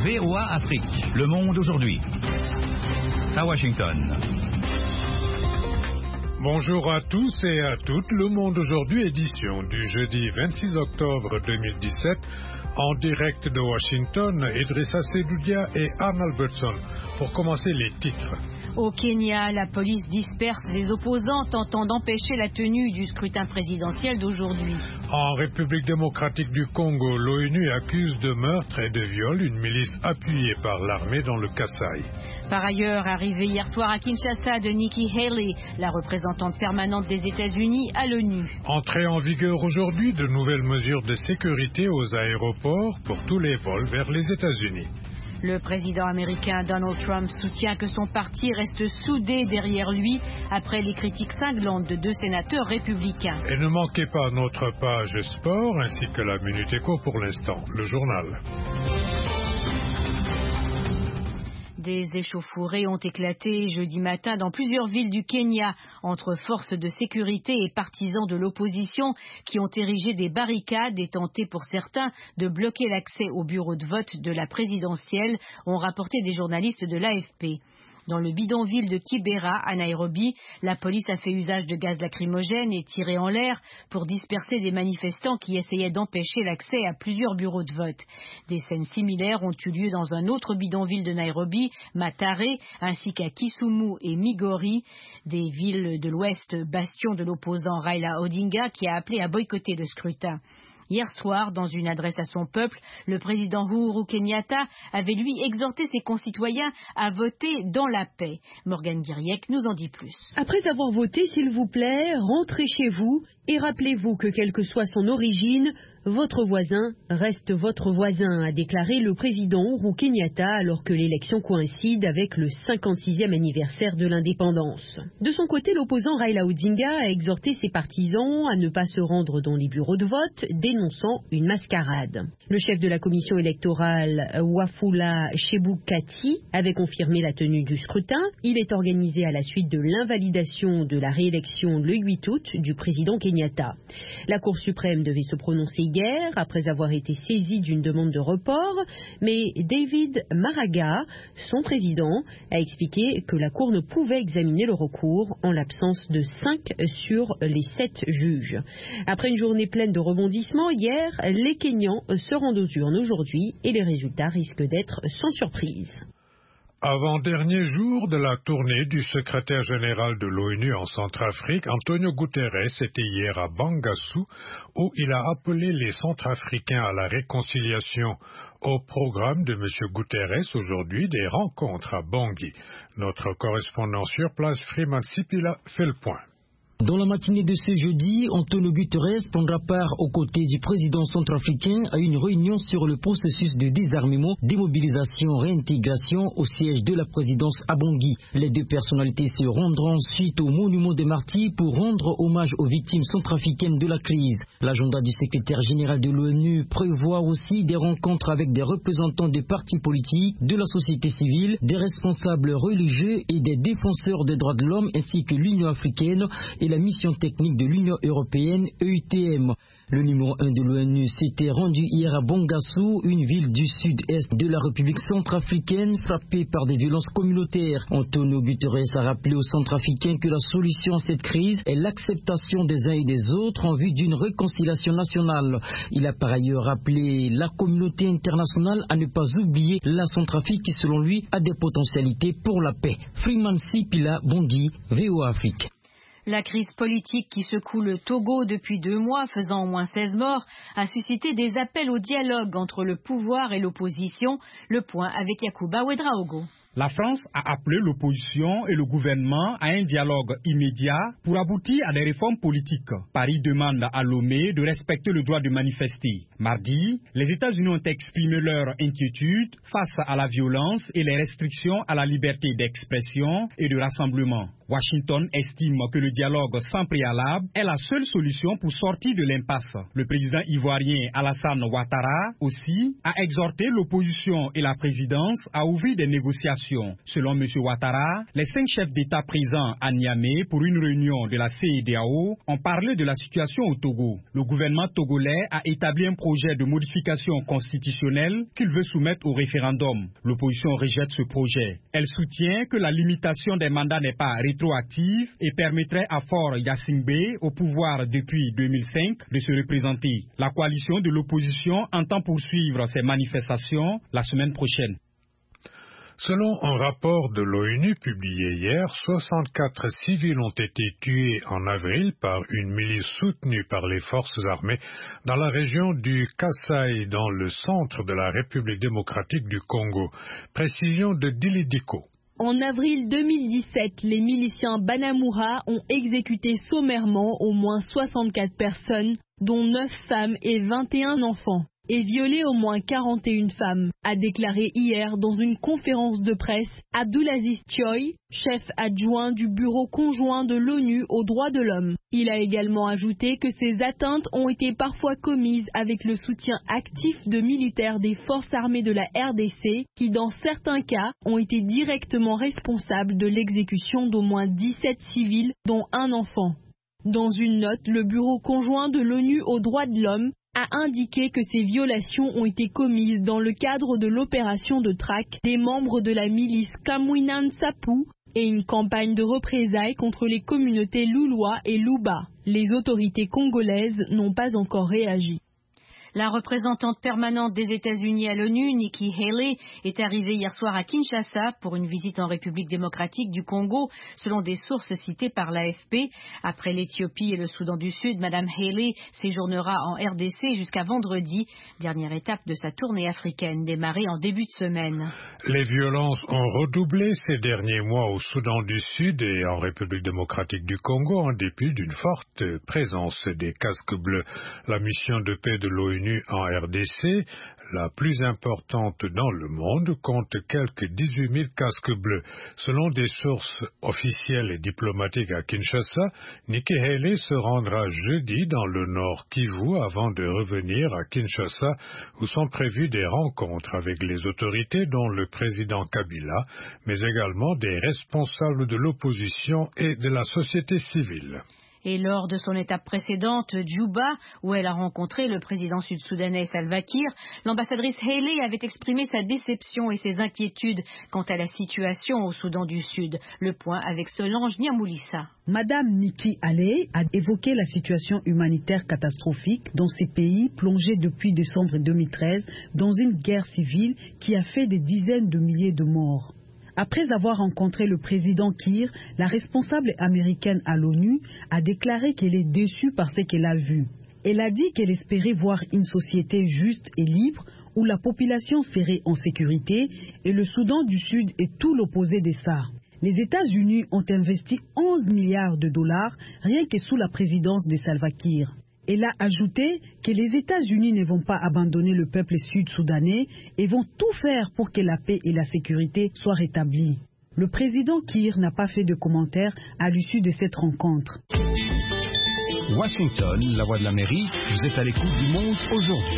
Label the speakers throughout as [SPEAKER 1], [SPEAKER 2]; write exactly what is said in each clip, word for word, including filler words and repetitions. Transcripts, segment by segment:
[SPEAKER 1] V O A Afrique. Le monde aujourd'hui. À Washington.
[SPEAKER 2] Bonjour à tous et à toutes. Le monde aujourd'hui, édition du jeudi vingt-six octobre deux mille dix-sept. En direct de Washington, Idrissa Sedoudia et Ann Albertson. Pour commencer, les titres.
[SPEAKER 3] Au Kenya, la police disperse les opposants tentant d'empêcher la tenue du scrutin présidentiel d'aujourd'hui.
[SPEAKER 2] En République démocratique du Congo, l'ONU accuse de meurtre et de viol une milice appuyée par l'armée dans le Kasaï.
[SPEAKER 3] Par ailleurs, arrivée hier soir à Kinshasa de Nikki Haley, la représentante permanente des États-Unis à l'ONU.
[SPEAKER 2] Entrée en vigueur aujourd'hui de nouvelles mesures de sécurité aux aéroports pour tous les vols vers les États-Unis.
[SPEAKER 3] Le président américain Donald Trump soutient que son parti reste soudé derrière lui après les critiques cinglantes de deux sénateurs républicains.
[SPEAKER 2] Et ne manquez pas notre page sport ainsi que la Minute Éco pour l'instant, le journal.
[SPEAKER 3] Des échauffourées ont éclaté jeudi matin dans plusieurs villes du Kenya entre forces de sécurité et partisans de l'opposition qui ont érigé des barricades et tenté pour certains de bloquer l'accès au bureau de vote de la présidentielle, ont rapporté des journalistes de l'A F P. Dans le bidonville de Kibera, à Nairobi, la police a fait usage de gaz lacrymogène et tiré en l'air pour disperser des manifestants qui essayaient d'empêcher l'accès à plusieurs bureaux de vote. Des scènes similaires ont eu lieu dans un autre bidonville de Nairobi, Mathare, ainsi qu'à Kisumu et Migori, des villes de l'Ouest, bastion de l'opposant Raila Odinga qui a appelé à boycotter le scrutin. Hier soir, dans une adresse à son peuple, le président Uhuru Kenyatta avait lui exhorté ses concitoyens à voter dans la paix. Morgane Guiriec nous en dit plus.
[SPEAKER 4] Après avoir voté, s'il vous plaît, rentrez chez vous et rappelez-vous que quelle que soit son origine, votre voisin reste votre voisin, a déclaré le président Uhuru Kenyatta alors que l'élection coïncide avec le cinquante-sixième anniversaire de l'indépendance. De son côté, l'opposant Raila Odinga a exhorté ses partisans à ne pas se rendre dans les bureaux de vote, dénonçant une mascarade. Le chef de la commission électorale, Wafula Chebukati, avait confirmé la tenue du scrutin. Il est organisé à la suite de l'invalidation de la réélection le huit août du président Kenyatta. La Cour suprême devait se prononcer hier, après avoir été saisi d'une demande de report, mais David Maraga, son président, a expliqué que la Cour ne pouvait examiner le recours en l'absence de cinq sur les sept juges. Après une journée pleine de rebondissements, hier, les Kenyans se rendent aux urnes aujourd'hui et les résultats risquent d'être sans surprise.
[SPEAKER 2] Avant-dernier jour de la tournée du secrétaire général de l'ONU en Centrafrique, Antonio Guterres était hier à Bangassou, où il a appelé les Centrafricains à la réconciliation. Au programme de M. Guterres aujourd'hui, des rencontres à Bangui. Notre correspondant sur place, Freeman Sipila, fait le point.
[SPEAKER 5] Dans la matinée de ce jeudi, Antonio Guterres prendra part aux côtés du président centrafricain à une réunion sur le processus de désarmement, démobilisation, réintégration au siège de la présidence à Bangui. Les deux personnalités se rendront ensuite au monument des martyrs pour rendre hommage aux victimes centrafricaines de la crise. L'agenda du secrétaire général de l'ONU prévoit aussi des rencontres avec des représentants des partis politiques, de la société civile, des responsables religieux et des défenseurs des droits de l'homme ainsi que l'Union africaine et la mission technique de l'Union européenne E U T M. Le numéro un de l'ONU s'était rendu hier à Bangassou, une ville du sud-est de la République centrafricaine frappée par des violences communautaires. Antonio Guterres a rappelé aux Centrafricains que la solution à cette crise est l'acceptation des uns et des autres en vue d'une réconciliation nationale. Il a par ailleurs rappelé la communauté internationale à ne pas oublier la Centrafrique qui selon lui a des potentialités pour la paix. Freeman Sipila, Bangui, V O A Afrique.
[SPEAKER 3] La crise politique qui secoue le Togo depuis deux mois, faisant au moins seize morts, a suscité des appels au dialogue entre le pouvoir et l'opposition. Le point avec Yacouba Ouedraogo.
[SPEAKER 6] La France a appelé l'opposition et le gouvernement à un dialogue immédiat pour aboutir à des réformes politiques. Paris demande à Lomé de respecter le droit de manifester. Mardi, les États-Unis ont exprimé leur inquiétude face à la violence et les restrictions à la liberté d'expression et de rassemblement. Washington estime que le dialogue sans préalable est la seule solution pour sortir de l'impasse. Le président ivoirien Alassane Ouattara aussi a exhorté l'opposition et la présidence à ouvrir des négociations tensions. Selon M. Ouattara, les cinq chefs d'État présents à Niamey pour une réunion de la C E D E A O ont parlé de la situation au Togo. Le gouvernement togolais a établi un projet de modification constitutionnelle qu'il veut soumettre au référendum. L'opposition rejette ce projet. Elle soutient que la limitation des mandats n'est pas rétroactive et permettrait à Faure Gnassingbé, au pouvoir depuis deux mille cinq, de se représenter. La coalition de l'opposition entend poursuivre ces manifestations la semaine prochaine.
[SPEAKER 2] Selon un rapport de l'ONU publié hier, soixante-quatre civils ont été tués en avril par une milice soutenue par les forces armées dans la région du Kasaï, dans le centre de la République démocratique du Congo. Précision de Dilidiko.
[SPEAKER 7] En avril deux mille dix-sept, les miliciens Banamura ont exécuté sommairement au moins soixante-quatre personnes, dont neuf femmes et vingt et un enfants, et violé au moins quarante et une femmes, a déclaré hier dans une conférence de presse Abdulaziz Thioye, chef adjoint du bureau conjoint de l'ONU aux droits de l'homme. Il a également ajouté que ces atteintes ont été parfois commises avec le soutien actif de militaires des forces armées de la R D C qui, dans certains cas, ont été directement responsables de l'exécution d'au moins dix-sept civils, dont un enfant. Dans une note, le bureau conjoint de l'ONU aux droits de l'homme a indiqué que ces violations ont été commises dans le cadre de l'opération de traque des membres de la milice Kamwinan Sapu et une campagne de représailles contre les communautés Louloua et Louba. Les autorités congolaises n'ont pas encore réagi.
[SPEAKER 3] La représentante permanente des États-Unis à l'ONU, Nikki Haley, est arrivée hier soir à Kinshasa pour une visite en République démocratique du Congo, selon des sources citées par l'A F P. Après l'Éthiopie et le Soudan du Sud, Madame Haley séjournera en R D C jusqu'à vendredi, dernière étape de sa tournée africaine démarrée en début de semaine.
[SPEAKER 2] Les violences ont redoublé ces derniers mois au Soudan du Sud et en République démocratique du Congo en dépit d'une forte présence des casques bleus. La mission de paix de l'ONU en R D C, la plus importante dans le monde, compte quelques dix-huit mille casques bleus. Selon des sources officielles et diplomatiques à Kinshasa, Nikki Haley se rendra jeudi dans le nord Kivu avant de revenir à Kinshasa où sont prévues des rencontres avec les autorités dont le président Kabila, mais également des responsables de l'opposition et de la société civile.
[SPEAKER 3] Et lors de son étape précédente, Djouba, où elle a rencontré le président sud-soudanais Salva Kiir, l'ambassadrice Haley avait exprimé sa déception et ses inquiétudes quant à la situation au Soudan du Sud. Le point avec Solange Niamoulissa.
[SPEAKER 8] Madame Nikki Haley a évoqué la situation humanitaire catastrophique dans ces pays plongés depuis décembre deux mille treize dans une guerre civile qui a fait des dizaines de milliers de morts. Après avoir rencontré le président Kiir, la responsable américaine à l'ONU a déclaré qu'elle est déçue par ce qu'elle a vu. Elle a dit qu'elle espérait voir une société juste et libre où la population serait en sécurité et le Soudan du Sud est tout l'opposé de ça. Les États-Unis ont investi onze milliards de dollars rien que sous la présidence de Salva Kiir. Elle a ajouté que les États-Unis ne vont pas abandonner le peuple sud-soudanais et vont tout faire pour que la paix et la sécurité soient rétablies. Le président Kiir n'a pas fait de commentaires à l'issue de cette rencontre.
[SPEAKER 1] Washington, la voix de l'Amérique, vous êtes à l'écoute du monde aujourd'hui.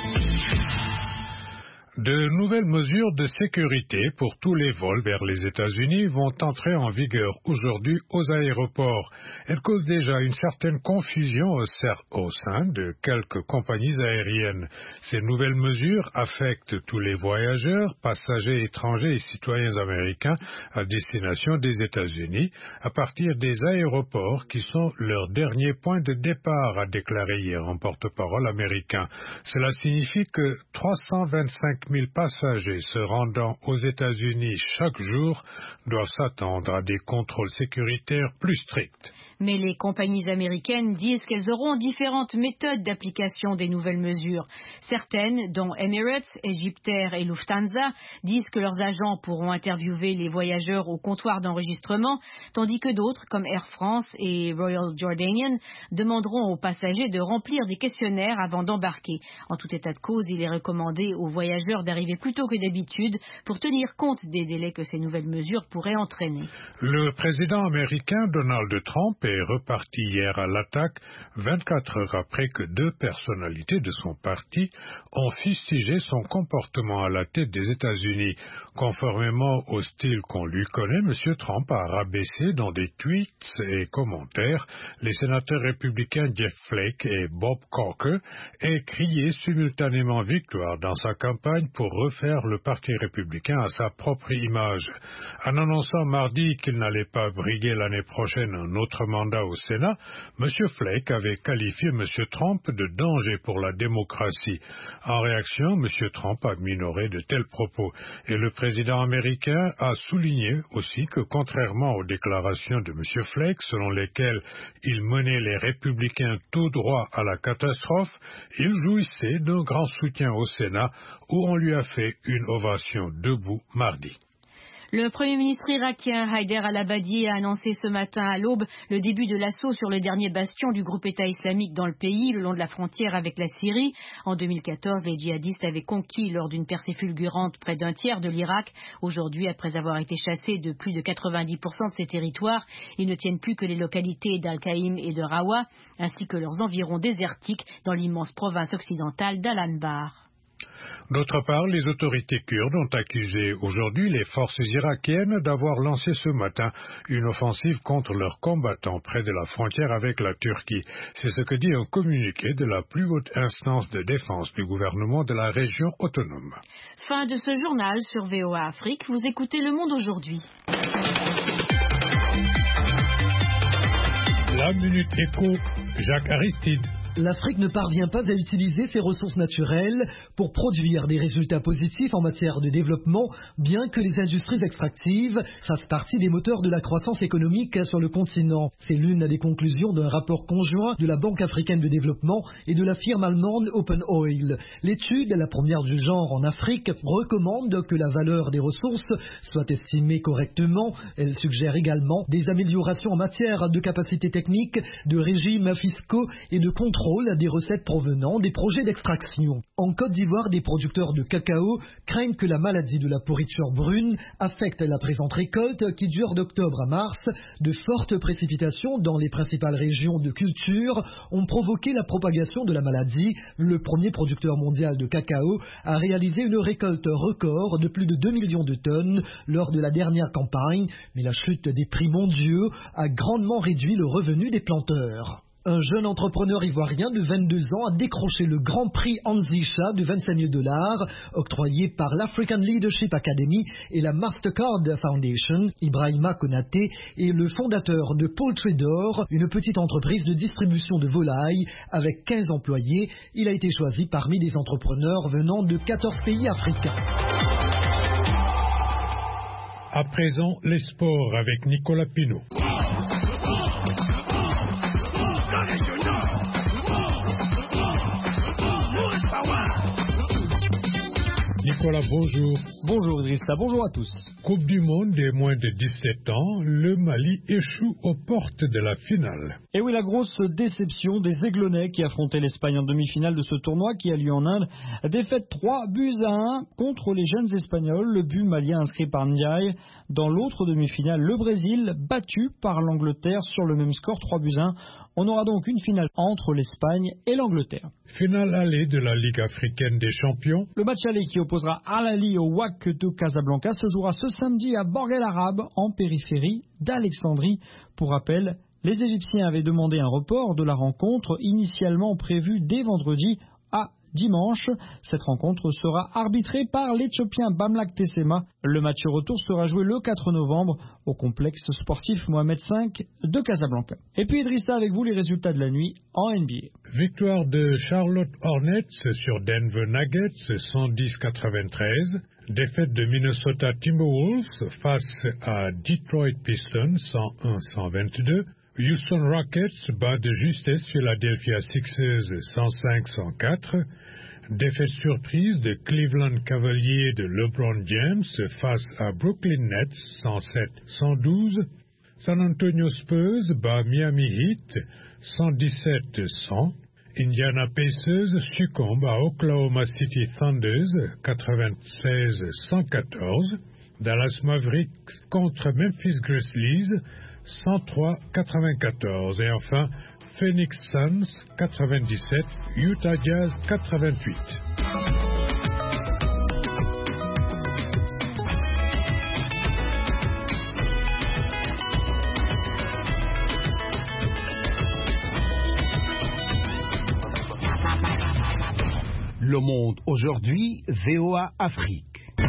[SPEAKER 2] De nouvelles mesures de sécurité pour tous les vols vers les États-Unis vont entrer en vigueur aujourd'hui aux aéroports. Elles causent déjà une certaine confusion au sein de quelques compagnies aériennes. Ces nouvelles mesures affectent tous les voyageurs, passagers étrangers et citoyens américains à destination des États-Unis à partir des aéroports qui sont leur dernier point de départ, a déclaré hier un porte-parole américain. Cela signifie que trois cent vingt-cinq mille passagers se rendant aux États-Unis chaque jour doivent s'attendre à des contrôles sécuritaires plus stricts.
[SPEAKER 3] Mais les compagnies américaines disent qu'elles auront différentes méthodes d'application des nouvelles mesures. Certaines, dont Emirates, Egyptair et Lufthansa, disent que leurs agents pourront interviewer les voyageurs au comptoir d'enregistrement, tandis que d'autres, comme Air France et Royal Jordanian, demanderont aux passagers de remplir des questionnaires avant d'embarquer. En tout état de cause, il est recommandé aux voyageurs d'arriver plus tôt que d'habitude pour tenir compte des délais que ces nouvelles mesures pourraient entraîner.
[SPEAKER 2] Le président américain Donald Trump et est reparti hier à l'attaque, vingt-quatre heures après que deux personnalités de son parti ont fustigé son comportement à la tête des États-Unis. Conformément au style qu'on lui connaît, M. Trump a rabaissé dans des tweets et commentaires les sénateurs républicains Jeff Flake et Bob Corker et crié simultanément victoire dans sa campagne pour refaire le Parti républicain à sa propre image. En annonçant mardi qu'il n'allait pas briguer l'année prochaine un autre mandat au Sénat, M. Flake avait qualifié M. Trump de danger pour la démocratie. En réaction, M. Trump a minoré de tels propos et le président américain a souligné aussi que contrairement aux déclarations de M. Flake selon lesquelles il menait les républicains tout droit à la catastrophe, il jouissait d'un grand soutien au Sénat où on lui a fait une ovation debout mardi.
[SPEAKER 3] Le Premier ministre irakien Haider al-Abadi a annoncé ce matin à l'aube le début de l'assaut sur le dernier bastion du groupe État islamique dans le pays, le long de la frontière avec la Syrie. En deux mille quatorze, les djihadistes avaient conquis lors d'une percée fulgurante près d'un tiers de l'Irak. Aujourd'hui, après avoir été chassés de plus de quatre-vingt-dix pour cent de ces territoires, ils ne tiennent plus que les localités d'Al-Qaïm et de Rawa, ainsi que leurs environs désertiques dans l'immense province occidentale d'Al-Anbar.
[SPEAKER 2] D'autre part, les autorités kurdes ont accusé aujourd'hui les forces irakiennes d'avoir lancé ce matin une offensive contre leurs combattants près de la frontière avec la Turquie. C'est ce que dit un communiqué de la plus haute instance de défense du gouvernement de la région autonome.
[SPEAKER 3] Fin de ce journal sur V O A Afrique. Vous écoutez Le Monde aujourd'hui.
[SPEAKER 2] La Minute Éco, Jacques Aristide.
[SPEAKER 9] L'Afrique ne parvient pas à utiliser ses ressources naturelles pour produire des résultats positifs en matière de développement, bien que les industries extractives fassent partie des moteurs de la croissance économique sur le continent. C'est l'une des conclusions d'un rapport conjoint de la Banque africaine de développement et de la firme allemande Open Oil. L'étude, la première du genre en Afrique, recommande que la valeur des ressources soit estimée correctement. Elle suggère également des améliorations en matière de capacité technique, de régimes fiscaux et de contrôle des recettes provenant des projets d'extraction. En Côte d'Ivoire, des producteurs de cacao craignent que la maladie de la pourriture brune affecte la présente récolte qui dure d'octobre à mars. De fortes précipitations dans les principales régions de culture ont provoqué la propagation de la maladie. Le premier producteur mondial de cacao a réalisé une récolte record de plus de deux millions de tonnes lors de la dernière campagne, mais la chute des prix mondiaux a grandement réduit le revenu des planteurs. Un jeune entrepreneur ivoirien de vingt-deux ans a décroché le grand prix Anzisha de vingt-cinq mille dollars octroyé par l'African Leadership Academy et la Mastercard Foundation. Ibrahima Konaté est le fondateur de Poultry Door, une petite entreprise de distribution de volailles avec quinze employés. Il a été choisi parmi des entrepreneurs venant de quatorze pays africains.
[SPEAKER 2] À présent, les sports avec Nicolas Pinault. Nicolas, bonjour.
[SPEAKER 10] Bonjour Idrissa, bonjour à tous.
[SPEAKER 2] Coupe du monde des moins de dix-sept ans, le Mali échoue aux portes de la finale.
[SPEAKER 10] Et oui, la grosse déception des Aiglonnais qui affrontaient l'Espagne en demi-finale de ce tournoi qui a lieu en Inde. Défaite trois buts à un contre les jeunes Espagnols. Le but malien inscrit par Ndiaye. Dans l'autre demi-finale, le Brésil battu par l'Angleterre sur le même score, trois buts à un. On aura donc une finale entre l'Espagne et l'Angleterre.
[SPEAKER 2] Finale allée de la Ligue africaine des champions.
[SPEAKER 10] Le match aller qui opposera Al Ahly au W A C de Casablanca se jouera ce samedi à Borg El Arab, en périphérie d'Alexandrie. Pour rappel, les Égyptiens avaient demandé un report de la rencontre initialement prévue dès vendredi à dimanche. Cette rencontre sera arbitrée par l'Éthiopien Bamlak Tessema. Le match retour sera joué le quatre novembre au complexe sportif Mohamed cinq de Casablanca. Et puis Idrissa, avec vous les résultats de la nuit en N B A.
[SPEAKER 2] Victoire de Charlotte Hornets sur Denver Nuggets cent dix à quatre-vingt-treize. Défaite de Minnesota Timberwolves face à Detroit Pistons cent un à cent vingt-deux. Houston Rockets bat de justesse Philadelphia Sixers cent cinq à cent quatre. Défaite surprise de Cleveland Cavaliers de LeBron James face à Brooklyn Nets cent sept à cent douze. San Antonio Spurs bat Miami Heat cent dix-sept à cent. Indiana Pacers succombe à Oklahoma City Thunders quatre-vingt-seize à cent quatorze. Dallas Mavericks contre Memphis Grizzlies cent trois quatre-vingt-quatorze. Et enfin, Phoenix Suns quatre-vingt-dix-sept, Utah Jazz quatre-vingt-huit.
[SPEAKER 11] Le Monde aujourd'hui, V O A Afrique.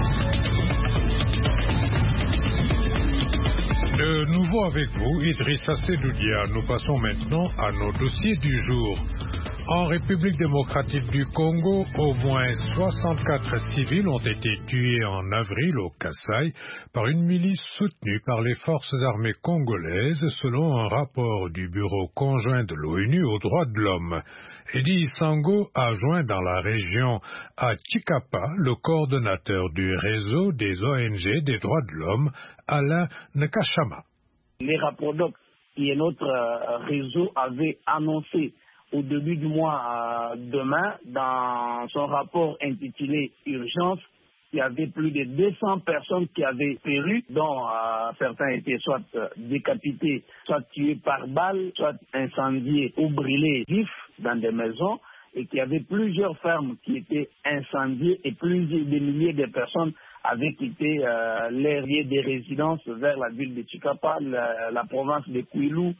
[SPEAKER 2] De nouveau avec vous, Idrissa Sedoudia. Nous passons maintenant à nos dossiers du jour. En République démocratique du Congo, au moins soixante-quatre civils ont été tués en avril au Kasaï par une milice soutenue par les forces armées congolaises, selon un rapport du Bureau conjoint de l'ONU aux droits de l'homme. Eddie Sango a joint dans la région à Chikapa le coordonnateur du réseau des O N G des droits de l'homme, Alain Nkashama.
[SPEAKER 12] Les Raprodoc, qui est notre euh, réseau, avait annoncé au début du mois euh, demain, dans son rapport intitulé « Urgence », il y avait plus de deux cents personnes qui avaient péri, dont euh, certains étaient soit euh, décapités, soit tués par balle, soit incendiés ou brûlés vifs dans des maisons, et qu'il y avait plusieurs fermes qui étaient incendiées et plusieurs des milliers de personnes avaient quitté euh, les lieux des résidences vers la ville de Chikapa, la, la province de Kwilu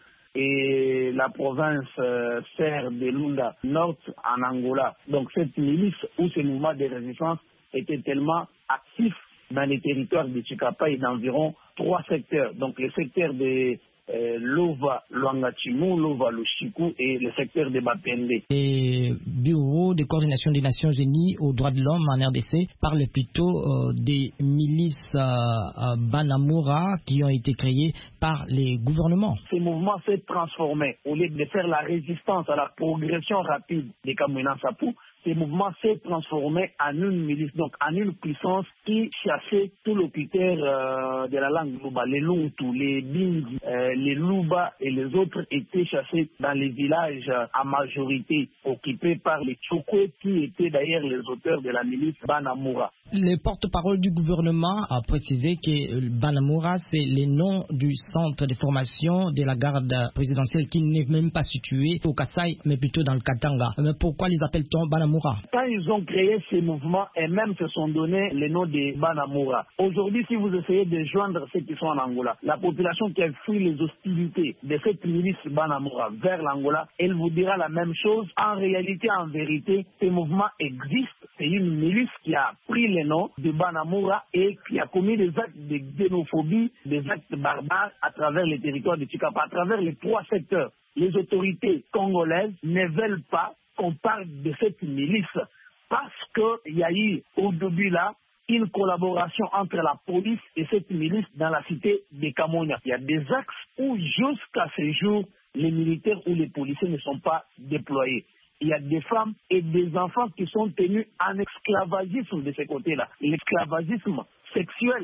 [SPEAKER 12] et la province euh, serre de Lunda Nord en Angola. Donc cette milice ou ce mouvement de résistance était tellement actif dans les territoires de Chikapa et d'environ trois secteurs. Donc le secteur de euh, Lova Luangachimu, Lova Lushiku et le secteur de Bapende.
[SPEAKER 13] Les bureaux de coordination des Nations Unies aux droits de l'homme en R D C parlent plutôt euh, des milices euh, euh, Banamura qui ont été créées par les gouvernements.
[SPEAKER 12] Ce mouvement s'est transformé. Au lieu de faire la résistance à la progression rapide des Kamwina Sapu, ce mouvement s'est transformé en une milice, donc en une puissance qui chassait tout l'occupeur euh, de la langue Luba. Les Luntu, les Bindi, euh, les Luba et les autres étaient chassés dans les villages euh, à majorité occupés par les Tchokwe qui étaient d'ailleurs les auteurs de la milice Banamura.
[SPEAKER 13] Le porte-parole du gouvernement a précisé que Banamura, c'est le nom du centre de formation de la garde présidentielle qui n'est même pas situé au Kasaï, mais plutôt dans le Katanga. Mais pourquoi les appelle-t-on Banamura?
[SPEAKER 12] Quand ils ont créé ces mouvements et même se sont donné le nom de Banamura. Aujourd'hui, si vous essayez de joindre ceux qui sont en Angola, la population qui a fui les hostilités de cette milice Banamura vers l'Angola, elle vous dira la même chose. En réalité, en vérité, ces mouvements existent. C'est une milice qui a pris le nom de Banamura et qui a commis des actes de xénophobie, des actes barbares à travers les territoires de Chikapa, à travers les trois secteurs. Les autorités congolaises ne veulent pas qu'on parle de cette milice parce qu'il y a eu au début là une collaboration entre la police et cette milice dans la cité de Kamonia. Il y a des axes où jusqu'à ce jour les militaires ou les policiers ne sont pas déployés. Il y a des femmes et des enfants qui sont tenus en esclavagisme de ce côté-là, l'esclavagisme sexuel.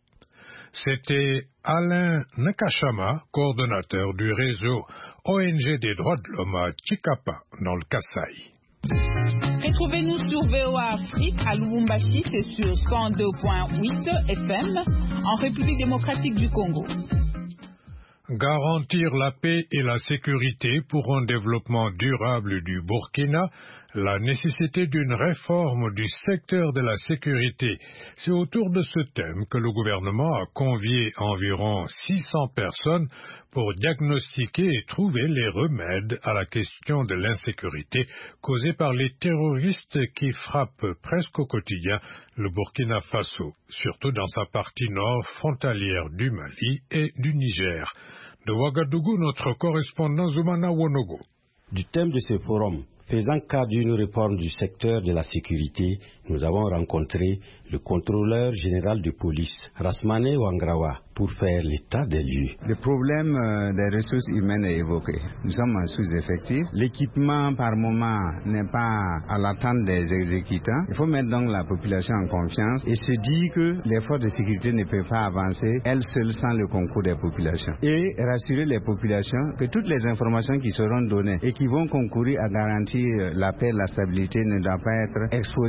[SPEAKER 2] C'était Alain Nkashama, coordonnateur du réseau O N G des droits de l'homme à Chikapa, dans le Kasaï.
[SPEAKER 14] Retrouvez-nous sur V O A Afrique à Lubumbashi, c'est sur cent deux virgule huit F M, en République démocratique du Congo.
[SPEAKER 2] Garantir la paix et la sécurité pour un développement durable du Burkina, la nécessité d'une réforme du secteur de la sécurité. C'est autour de ce thème que le gouvernement a convié environ six cents personnes pour diagnostiquer et trouver les remèdes à la question de l'insécurité causée par les terroristes qui frappent presque au quotidien le Burkina Faso, surtout dans sa partie nord frontalière du Mali et du Niger. De Ouagadougou, notre correspondant Zoumana Wonogo.
[SPEAKER 15] Du thème de ce forum, faisant cas d'une réforme du secteur de la sécurité, nous avons rencontré le contrôleur général de police, Rasmane Wangrawa, pour faire l'état des lieux.
[SPEAKER 16] Le problème euh, des ressources humaines est évoqué. Nous sommes en sous-effectif. L'équipement, par moment, n'est pas à l'attente des exécutants. Il faut mettre donc la population en confiance et se dire que les forces de sécurité ne peuvent pas avancer elles seules sans le concours des populations. Et rassurer les populations que toutes les informations qui seront données et qui vont concourir à garantir la paix et la stabilité ne doivent pas être exposées au grand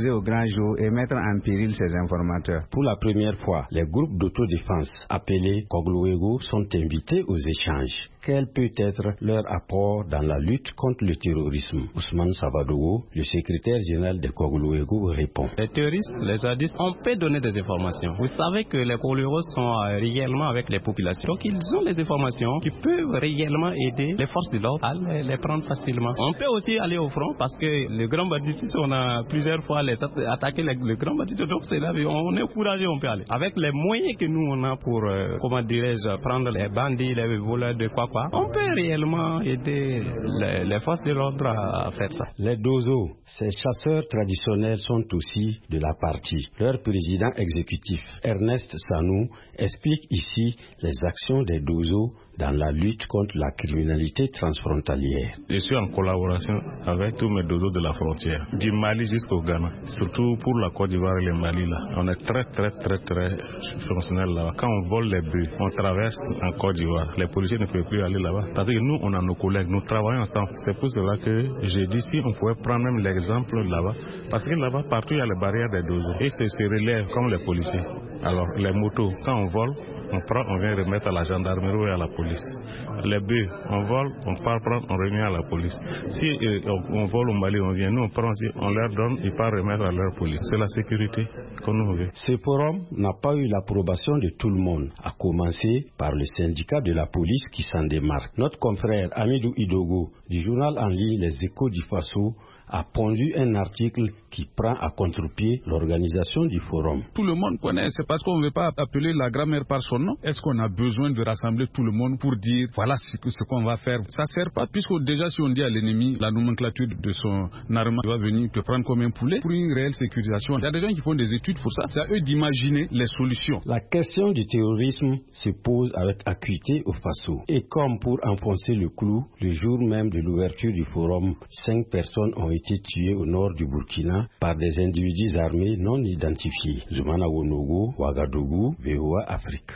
[SPEAKER 16] jour et mettre en péril ces informateurs.
[SPEAKER 15] Pour la première fois, les groupes d'autodéfense appelés Kogluego sont invités aux échanges. Quel peut être leur apport dans la lutte contre le terrorisme? Ousmane Savadogo, le secrétaire général de Kogluego, répond.
[SPEAKER 17] Les terroristes, les djihadistes, on peut donner des informations. Vous savez que les Kogluego sont réellement avec les populations. Donc ils ont les informations qui peuvent réellement aider les forces de l'ordre à les, les prendre facilement. On peut aussi aller au front parce que le grand banditisme, on a plusieurs fois les attaqué le, le grand banditisme. Donc c'est là, on est courageux, on peut aller. Avec les moyens que nous on a pour, euh, comment dirais-je, prendre les bandits, les voleurs de quoi quoi, on peut réellement aider les, les forces de l'ordre à, à faire ça.
[SPEAKER 15] Les Dozo, ces chasseurs traditionnels sont aussi de la partie. Leur président exécutif, Ernest Sanou, explique ici les actions des Dozo dans la lutte contre la criminalité transfrontalière.
[SPEAKER 18] Je suis en collaboration avec tous mes dozos de la frontière, du Mali jusqu'au Ghana, surtout pour la Côte d'Ivoire et le Mali là. On est très très très très fonctionnels là-bas. Quand on vole les bœufs, on traverse en Côte d'Ivoire. Les policiers ne peuvent plus aller là-bas. Parce que nous, on a nos collègues, nous travaillons ensemble. C'est pour cela que j'ai dit si on pouvait prendre même l'exemple là-bas, parce que là-bas partout il y a les barrières des dozos et se, se relèvent comme les policiers. Alors les motos, quand on vole, on prend, on vient remettre à la gendarmerie et à la police. Les bœufs, on vole, on part prendre, on remet à la police. Si euh, on, on vole au Mali, on vient, nous on prend, on leur donne, ils partent remettre à leur police. C'est la sécurité qu'on nous veut.
[SPEAKER 15] Ce forum n'a pas eu l'approbation de tout le monde, à commencer par le syndicat de la police qui s'en démarque. Notre confrère Amidou Idogo du journal en ligne Les Échos du Faso a pondu un article qui prend à contre-pied l'organisation du forum.
[SPEAKER 19] Tout le monde connaît, c'est parce qu'on ne veut pas appeler la grand-mère par son nom. Est-ce qu'on a besoin de rassembler tout le monde pour dire voilà ce, ce qu'on va faire? Ça ne sert pas, puisque déjà si on dit à l'ennemi la nomenclature de son arme va venir te prendre comme un poulet pour une réelle sécurisation. Il y a des gens qui font des études pour ça. C'est à eux d'imaginer les solutions.
[SPEAKER 15] La question du terrorisme se pose avec acuité au Faso. Et comme pour enfoncer le clou, le jour même de l'ouverture du forum, cinq personnes ont été tuées au nord du Burkina par des individus armés non identifiés. Zoumana Wonogo, Ouagadougou, V O A Afrique.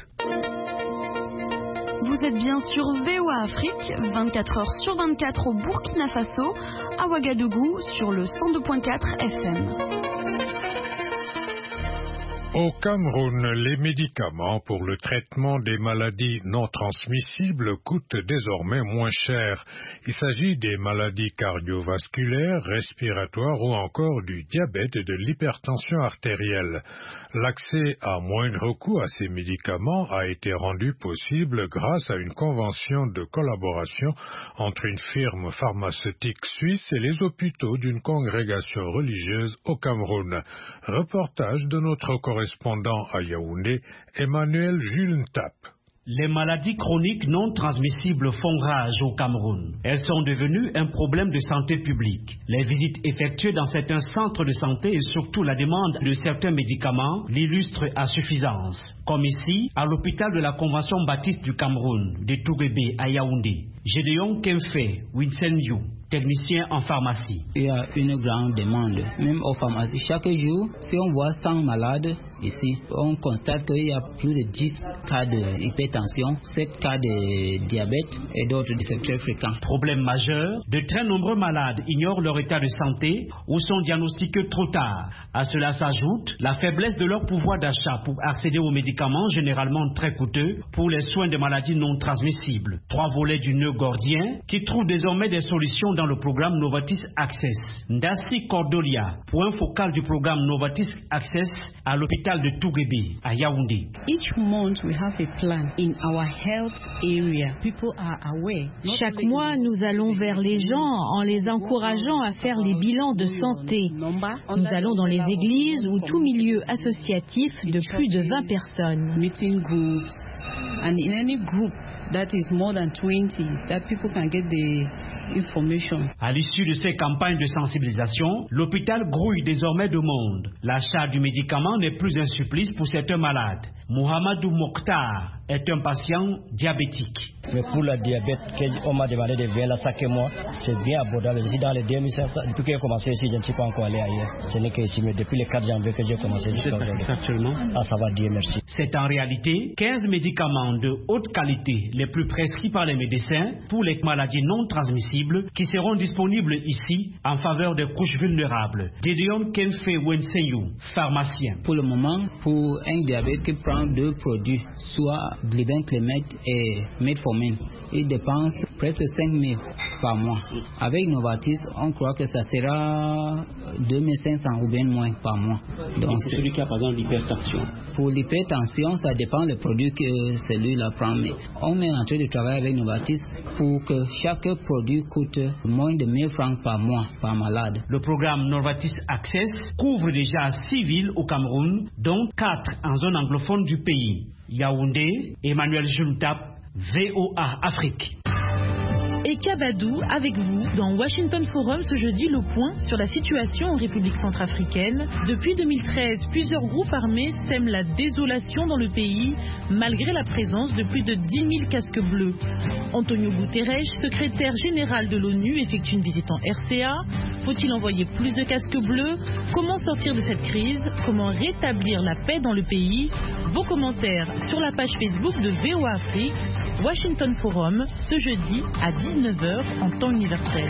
[SPEAKER 20] Vous êtes bien sur V O A Afrique, vingt-quatre heures sur vingt-quatre au Burkina Faso, à Ouagadougou sur le cent deux point quatre F M.
[SPEAKER 2] Au Cameroun, les médicaments pour le traitement des maladies non transmissibles coûtent désormais moins cher. Il s'agit des maladies cardiovasculaires, respiratoires ou encore du diabète et de l'hypertension artérielle. L'accès à moindre coût à ces médicaments a été rendu possible grâce à une convention de collaboration entre une firme pharmaceutique suisse et les hôpitaux d'une congrégation religieuse au Cameroun. Reportage de notre correspondant à Yaoundé, Emmanuel Jules Ntap.
[SPEAKER 21] Les maladies chroniques non transmissibles font rage au Cameroun. Elles sont devenues un problème de santé publique. Les visites effectuées dans certains centres de santé et surtout la demande de certains médicaments l'illustrent à suffisance. Comme ici, à l'hôpital de la Convention baptiste du Cameroun, de Tourébé à Yaoundé. Gédéon Kemfe Winsenyu, technicien en pharmacie.
[SPEAKER 22] Il y a une grande demande, même aux pharmacies. Chaque jour, si on voit cent malades ici, on constate qu'il y a plus de dix cas d'hypertension, sept cas de diabète et d'autres défectueux fréquents.
[SPEAKER 21] Problème majeur, de très nombreux malades ignorent leur état de santé ou sont diagnostiqués trop tard. À cela s'ajoute la faiblesse de leur pouvoir d'achat pour accéder aux médicaments généralement très coûteux pour les soins de maladies non transmissibles. Trois volets du nœud gordien qui trouvent désormais des solutions dans le programme Novartis Access. Ndassi Cordolia, point focal du programme Novartis Access à l'hôpital de Tourébé à Yaoundé.
[SPEAKER 23] Each month we have a plan in our health area. People are aware.
[SPEAKER 3] Chaque mois, nous allons vers les gens en les encourageant à faire les bilans de santé. Nous allons dans les églises ou tout milieu associatif de plus de vingt personnes.
[SPEAKER 23] Meeting groups and in any group that is more than twenty, that people can get the information.
[SPEAKER 21] À l'issue de ces campagnes de sensibilisation, l'hôpital grouille désormais de monde. L'achat du médicament n'est plus un supplice pour certains malades. Mohamedou Mokhtar est un patient diabétique.
[SPEAKER 24] Mais pour le diabète, on m'a demandé de venir là chaque mois, c'est bien abordable. Je suis dans les deux mille cinq cents. Depuis que j'ai commencé ici, je ne suis pas encore allé ailleurs. Ce n'est qu'ici, mais depuis le quatre janvier que j'ai commencé.
[SPEAKER 21] C'est actuellement.
[SPEAKER 24] Ah, ça va, Dieu merci.
[SPEAKER 21] C'est en réalité quinze médicaments de haute qualité, les plus prescrits par les médecins pour les maladies non transmissibles accessibles qui seront disponibles ici en faveur des couches vulnérables. Gédéon Kenfe Wenseyu, pharmacien.
[SPEAKER 22] Pour le moment, pour un diabète qui prend deux produits, soit glibenclamide et metformine, il dépense presque cinq mille par mois. Avec Novartis, on croit que ça sera deux mille cinq cents ou bien moins par mois. Donc,
[SPEAKER 21] pour celui qui a par exemple l'hypertension.
[SPEAKER 22] Pour l'hypertension, ça dépend des produits que celui-là prend. Mais on est en train de travailler avec Novartis pour que chaque produit coûte moins de mille francs par mois par malade.
[SPEAKER 21] Le programme Novartis Access couvre déjà six villes au Cameroun, dont quatre en zone anglophone du pays. Yaoundé, Emmanuel Juntap, V O A Afrique.
[SPEAKER 4] Et Kabadou avec vous dans Washington Forum ce jeudi, le point sur la situation en République centrafricaine. Depuis deux mille treize, plusieurs groupes armés sèment la désolation dans le pays malgré la présence de plus de dix mille casques bleus. Antonio Guterres, secrétaire général de l'ONU, effectue une visite en R C A. Faut-il envoyer plus de casques bleus? Comment sortir de cette crise? Comment rétablir la paix dans le pays? Vos commentaires sur la page Facebook de V O A Afrique. Washington Forum ce jeudi à dix-neuf heures en temps universel.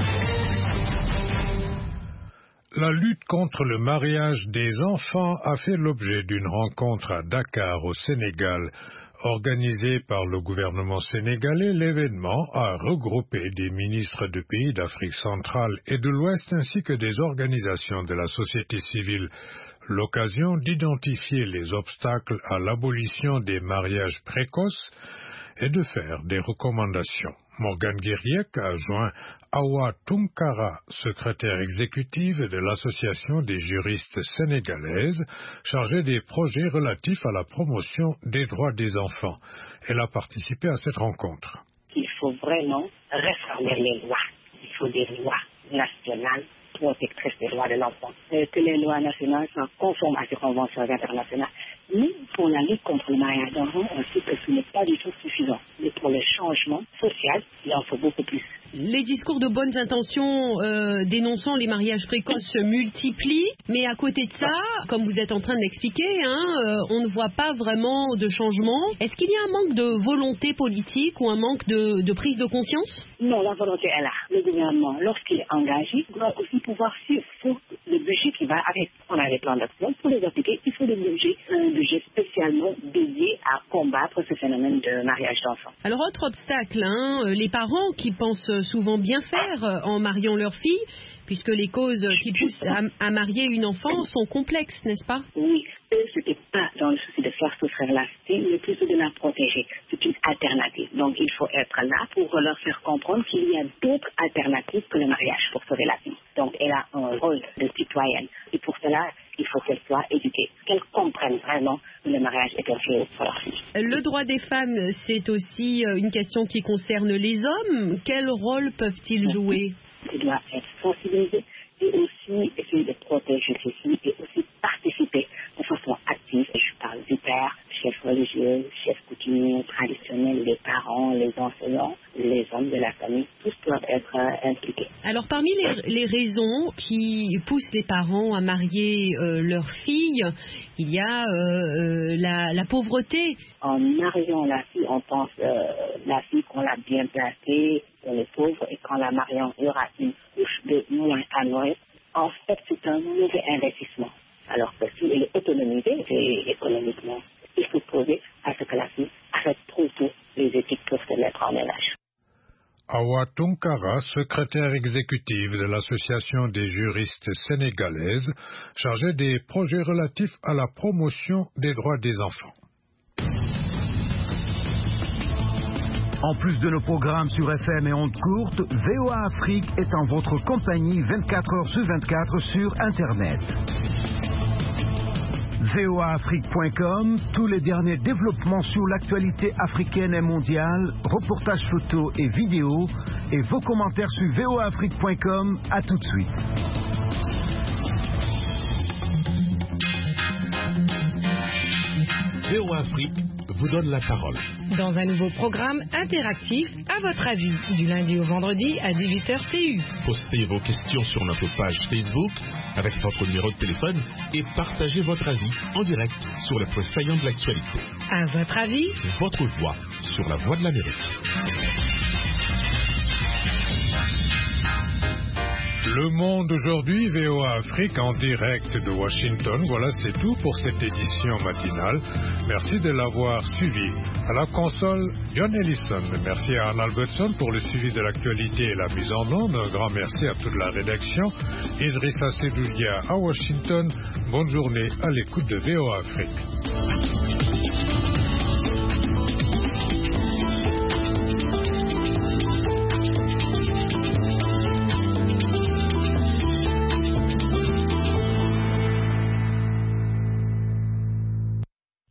[SPEAKER 2] La lutte contre le mariage des enfants a fait l'objet d'une rencontre à Dakar au Sénégal. Organisé par le gouvernement sénégalais, l'événement a regroupé des ministres de pays d'Afrique centrale et de l'Ouest ainsi que des organisations de la société civile. L'occasion d'identifier les obstacles à l'abolition des mariages précoces et de faire des recommandations. Morgane Guiriec a joint Awa Tunkara, secrétaire exécutive de l'Association des juristes sénégalaises, chargée des projets relatifs à la promotion des droits des enfants. Elle a participé à cette rencontre.
[SPEAKER 5] Il faut vraiment réformer les lois. Il faut des lois nationales protectrices des droits de l'enfant. Que les lois nationales soient conformes à ces conventions internationales. Nous, pour la lutte contre le mariage d'enfants, on sait que ce n'est pas du tout suffisant. Mais pour le changement social, il en faut beaucoup plus.
[SPEAKER 6] Les discours de bonnes intentions euh, dénonçant les mariages précoces se multiplient, mais à côté de ça, comme vous êtes en train d'expliquer, hein, euh, on ne voit pas vraiment de changement. Est-ce qu'il y a un manque de volonté politique ou un manque de, de prise de conscience?
[SPEAKER 5] Non, la volonté est là. Le gouvernement, lorsqu'il est engagé, doit aussi pouvoir suivre le budget qui va avec. On a les plans d'action. Pour les appliquer, il faut des budgets, un budget spécialement dédié à combattre ce phénomène de mariage d'enfants.
[SPEAKER 6] Alors, autre obstacle, hein, les parents qui pensent souvent bien faire en mariant leur fille, puisque les causes qui poussent à, à marier une enfant sont complexes, n'est-ce pas?
[SPEAKER 5] Oui, eux, ce n'était pas dans le souci de faire souffrir la fille, mais plutôt de la protéger. C'est une alternative. Donc, il faut être là pour leur faire comprendre qu'il y a d'autres alternatives que le mariage pour sauver la fille. Donc, elle a un rôle de citoyenne. Et pour cela, il faut qu'elle soit éduquée, qu'elle comprenne vraiment que le mariage est un fléau pour leur fille.
[SPEAKER 6] Le droit des femmes, c'est aussi une question qui concerne les hommes. Quel rôle peuvent-ils jouer?
[SPEAKER 5] Il doit être sensibilisé et aussi essayer de protéger ses filles et aussi participer de façon active. Et je parle du père, chef religieux, chef coutumier, traditionnel, les parents, les enseignants, les hommes de la famille, tous doivent être euh, impliqués.
[SPEAKER 6] Alors parmi les, les raisons qui poussent les parents à marier euh, leurs filles, il y a euh, euh, la, la pauvreté.
[SPEAKER 5] En mariant la fille, on pense euh, la fille qu'on l'a bien placée, on est pauvre, et quand la mariant, il y aura une couche de moins à nourrir. En fait, c'est un mauvais investissement. Alors que si elle est autonomisée, c'est économiquement, il faut poser à ce que la fille arrête trop tôt les études pour se mettre en ménage.
[SPEAKER 2] Awa Tunkara, secrétaire exécutive de l'Association des juristes sénégalaises, chargée des projets relatifs à la promotion des droits des enfants.
[SPEAKER 7] En plus de nos programmes sur F M et ondes courtes, V O A Afrique est en votre compagnie vingt-quatre heures sur vingt-quatre sur Internet. V O A Afrique point com, tous les derniers développements sur l'actualité africaine et mondiale, reportages photos et vidéos, et vos commentaires sur V O A Afrique point com. À tout de suite.
[SPEAKER 25] V O A Afrique vous donne la parole.
[SPEAKER 4] Dans un nouveau programme interactif, à votre avis, du lundi au vendredi à dix-huit heures T U.
[SPEAKER 25] Postez vos questions sur notre page Facebook avec votre numéro de téléphone et partagez votre avis en direct sur le point saillant de l'actualité.
[SPEAKER 4] À votre avis,
[SPEAKER 25] votre voix sur la voix de l'Amérique.
[SPEAKER 2] Le Monde aujourd'hui, V O A Afrique en direct de Washington. Voilà, c'est tout pour cette édition matinale. Merci de l'avoir suivi. À la console, John Ellison. Merci à Anne Albertson pour le suivi de l'actualité et la mise en onde. Un grand merci à toute la rédaction. Idrissa Sedoudia à Washington. Bonne journée à l'écoute de V O A Afrique.